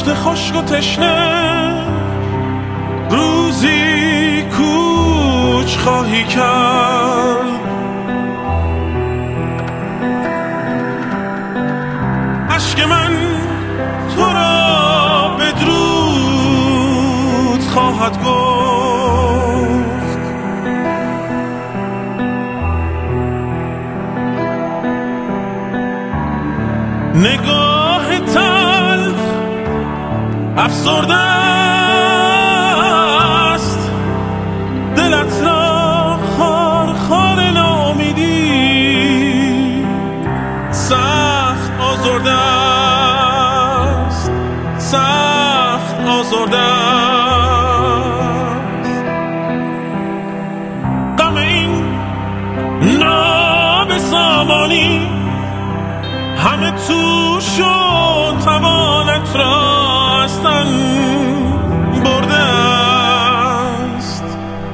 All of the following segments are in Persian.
دشت خشک و تشنه روزی کوچ خواهی کرد. اشک من تو را بدرود خواهد گفت. نگاه تلخ افسرده است، دلت را خار ناامیدی سخت آزرده است، سخت آزرده است. غم این نابسامانی همه تو شد، توانت را از تن برده است.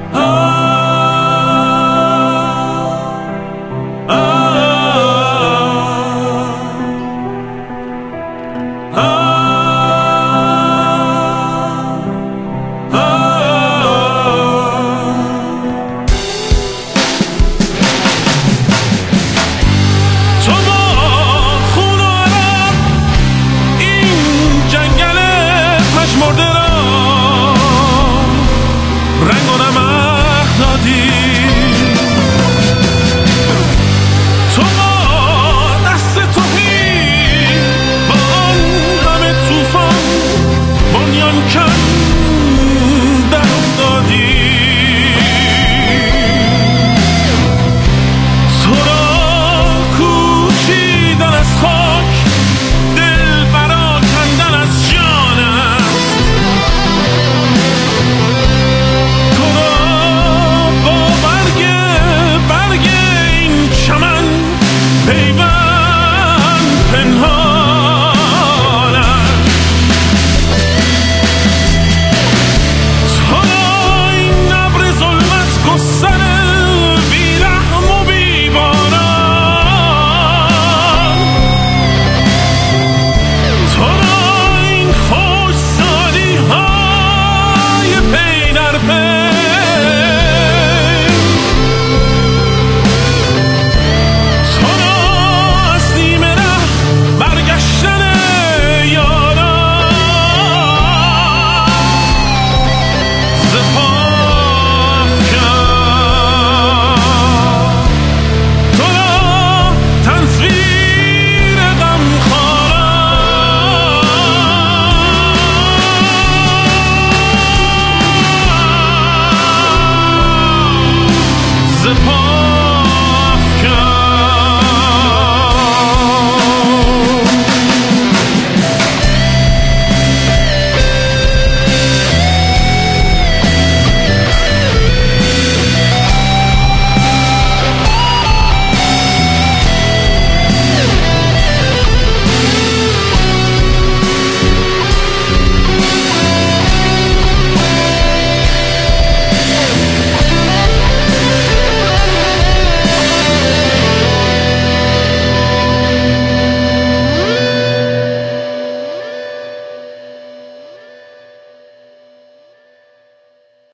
تو با دست توهی با آن غم توفان بنیان کرد